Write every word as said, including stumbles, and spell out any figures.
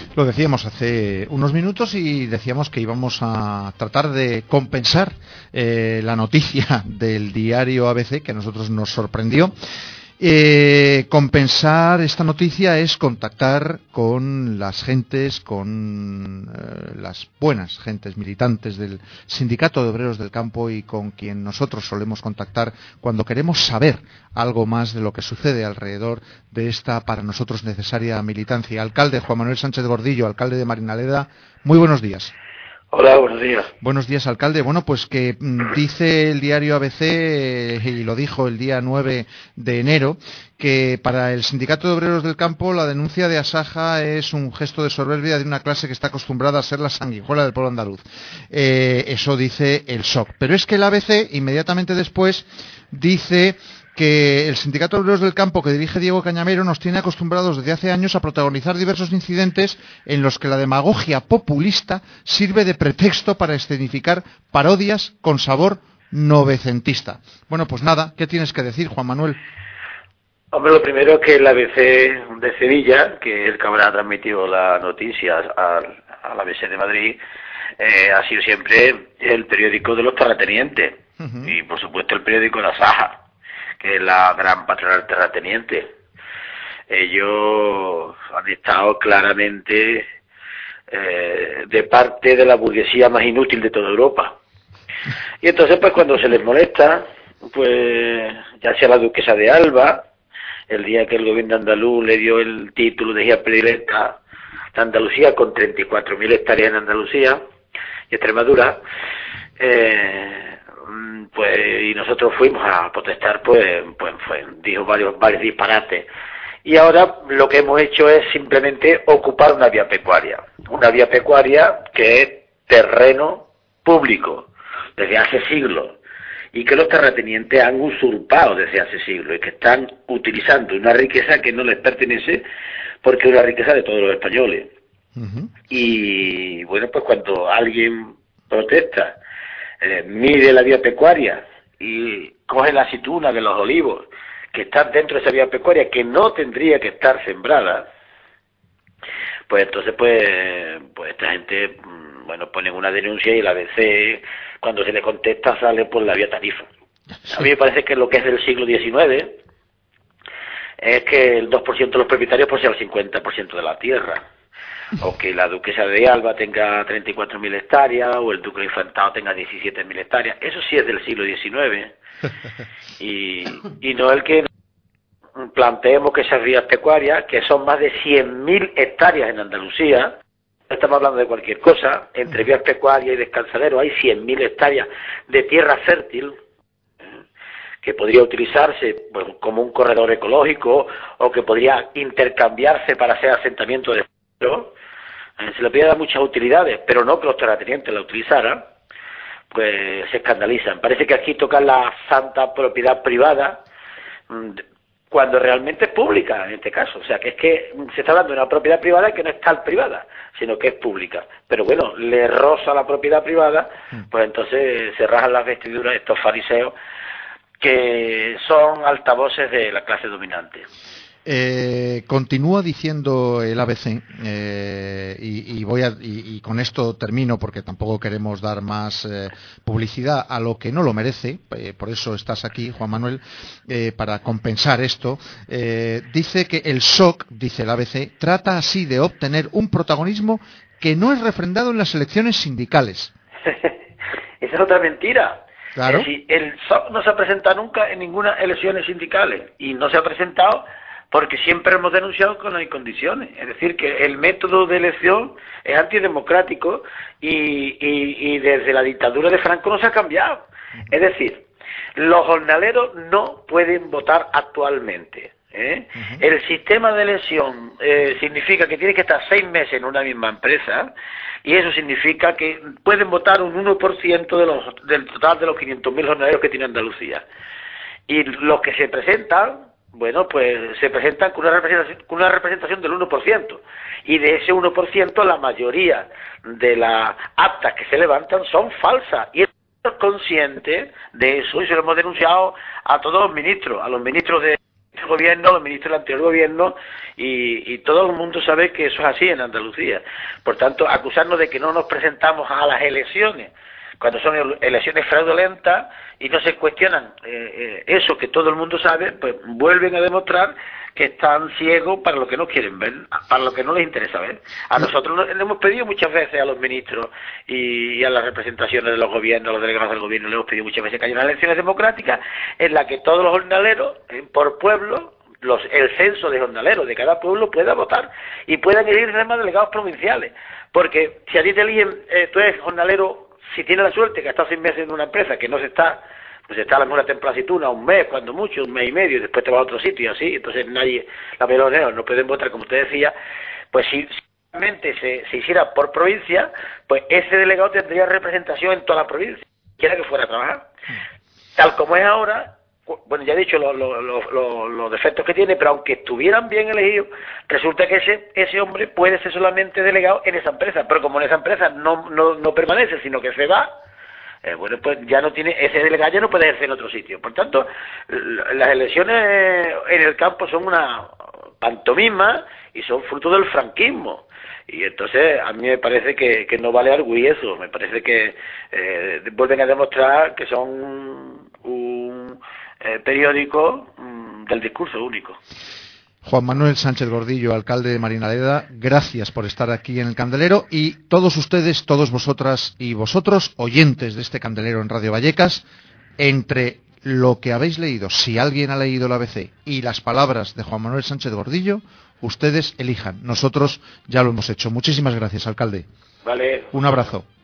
Lo decíamos hace unos minutos y decíamos que íbamos a tratar de compensar eh, la noticia del diario A B C, que a nosotros nos sorprendió. Eh, compensar esta noticia es contactar con las gentes, con eh, las buenas gentes militantes del Sindicato de Obreros del Campo y con quien nosotros solemos contactar cuando queremos saber algo más de lo que sucede alrededor de esta para nosotros necesaria militancia. Alcalde Juan Manuel Sánchez Gordillo, alcalde de Marinaleda, muy buenos días. Hola, buenos días. Buenos días, alcalde. Bueno, pues que mm, dice el diario A B C, eh, y lo dijo el día nueve de enero, que para el Sindicato de Obreros del Campo la denuncia de Asaja es un gesto de soberbia de una clase que está acostumbrada a ser la sanguijuela del pueblo andaluz. Eh, eso dice el S O C. Pero es que el A B C, inmediatamente después, dice que el Sindicato de Obreros del Campo que dirige Diego Cañamero nos tiene acostumbrados desde hace años a protagonizar diversos incidentes en los que la demagogia populista sirve de pretexto para escenificar parodias con sabor novecentista. Bueno, pues nada, ¿qué tienes que decir, Juan Manuel? Hombre, lo primero es que el A B C de Sevilla, que es el que habrá transmitido la noticia al, al A B C de Madrid, eh, ha sido siempre el periódico de los terratenientes. Uh-huh. Y, por supuesto, el periódico de Asaja, que es la gran patronal terrateniente. Ellos han estado claramente eh, de parte de la burguesía más inútil de toda Europa. Y entonces, pues cuando se les molesta, pues ya sea la duquesa de Alba, el día que el gobierno andaluz le dio el título de guía predilecta de Andalucía, con treinta y cuatro mil hectáreas en Andalucía y Extremadura, eh, pues y nosotros fuimos a protestar, pues pues fue, dijo varios varios disparates. Y ahora lo que hemos hecho es simplemente ocupar una vía pecuaria, una vía pecuaria que es terreno público desde hace siglos y que los terratenientes han usurpado desde hace siglos y que están utilizando una riqueza que no les pertenece porque es una riqueza de todos los españoles. Uh-huh. Y bueno, pues cuando alguien protesta, Eh, mide la vía pecuaria y coge la aceituna de los olivos que están dentro de esa vía pecuaria que no tendría que estar sembrada, pues entonces pues pues esta gente bueno ponen una denuncia y la A B C cuando se le contesta sale por la vía tarifa. A mí me parece que lo que es del siglo diecinueve es que el dos por ciento de los propietarios poseen el cincuenta por ciento de la tierra, o que la duquesa de Alba tenga treinta y cuatro mil hectáreas, o el duque de Infantado tenga diecisiete mil hectáreas. Eso sí es del siglo diecinueve. Y, y no el que planteemos que esas vías pecuarias, que son más de cien mil hectáreas en Andalucía, no estamos hablando de cualquier cosa, entre vías pecuarias y descansaderos hay cien mil hectáreas de tierra fértil, que podría utilizarse pues, como un corredor ecológico, o que podría intercambiarse para hacer asentamiento de pero se le podía dar muchas utilidades, pero no que los terratenientes la utilizaran, pues se escandalizan. Parece que aquí toca la santa propiedad privada, cuando realmente es pública en este caso. O sea, que es que se está hablando de una propiedad privada que no es tal privada, sino que es pública. Pero bueno, le roza la propiedad privada, pues entonces se rajan las vestiduras estos fariseos que son altavoces de la clase dominante. Eh, continúa diciendo el A B C eh, y, y voy a y, y con esto termino porque tampoco queremos dar más eh, publicidad a lo que no lo merece, eh, por eso estás aquí, Juan Manuel, eh, para compensar esto. Eh, dice que el S O C, dice el A B C, trata así de obtener un protagonismo que no es refrendado en las elecciones sindicales. Esa es otra mentira. Claro. Es decir, el S O C no se ha presentado nunca en ninguna elecciones sindicales y no se ha presentado porque siempre hemos denunciado con las condiciones. Es decir, que el método de elección es antidemocrático y, y, y desde la dictadura de Franco no se ha cambiado. Es decir, los jornaleros no pueden votar actualmente, ¿eh? Uh-huh. El sistema de elección eh, significa que tiene que estar seis meses en una misma empresa y eso significa que pueden votar un uno por ciento de los, del total de los quinientos mil jornaleros que tiene Andalucía. Y los que se presentan, bueno, pues se presentan con una representación, con una representación del uno por ciento. Y de ese uno por ciento la mayoría de las actas que se levantan son falsas. Y es consciente de eso y se lo hemos denunciado a todos los ministros, a los ministros de gobierno, los ministros del anterior gobierno, y, y todo el mundo sabe que eso es así en Andalucía. Por tanto, acusarnos de que no nos presentamos a las elecciones, cuando son elecciones fraudulentas y no se cuestionan eh, eh, eso que todo el mundo sabe, pues vuelven a demostrar que están ciegos para lo que no quieren ver, para lo que no les interesa ver. A nosotros le hemos pedido muchas veces a los ministros y, y a las representaciones de los gobiernos, a los delegados del gobierno, le hemos pedido muchas veces que haya unas elecciones democráticas en las que todos los jornaleros, eh, por pueblo, los, el censo de jornaleros de cada pueblo pueda votar y puedan elegir además delegados provinciales. Porque si a ti te eligen, eh, tú eres jornalero, si tienes la suerte que has estado seis meses en una empresa que no se está, pues está a la mejor temporada aceituna, un mes, cuando mucho, un mes y medio, y después te vas a otro sitio y así, entonces nadie, la mayoría no pueden votar, como usted decía, pues si realmente se, se hiciera por provincia, pues ese delegado tendría representación en toda la provincia, quiera que fuera a trabajar. Tal como es ahora, bueno, ya he dicho los lo, lo, lo, lo defectos que tiene, pero aunque estuvieran bien elegidos, resulta que ese ese hombre puede ser solamente delegado en esa empresa, pero como en esa empresa no no, no permanece, sino que se va, eh, bueno, pues ya no tiene, ese delegado ya no puede ejercer en otro sitio. Por tanto, las elecciones en el campo son una pantomima y son fruto del franquismo. Y entonces a mí me parece que, que no vale arguir eso, me parece que eh, vuelven a demostrar que son un eh, periódico mm, del discurso único. Juan Manuel Sánchez Gordillo, alcalde de Marinaleda, gracias por estar aquí en el Candelero, y todos ustedes, todos vosotras y vosotros, oyentes de este Candelero en Radio Vallecas, entre lo que habéis leído, si alguien ha leído el A B C, y las palabras de Juan Manuel Sánchez Gordillo, ustedes elijan. Nosotros ya lo hemos hecho. Muchísimas gracias, alcalde. Vale. Un abrazo.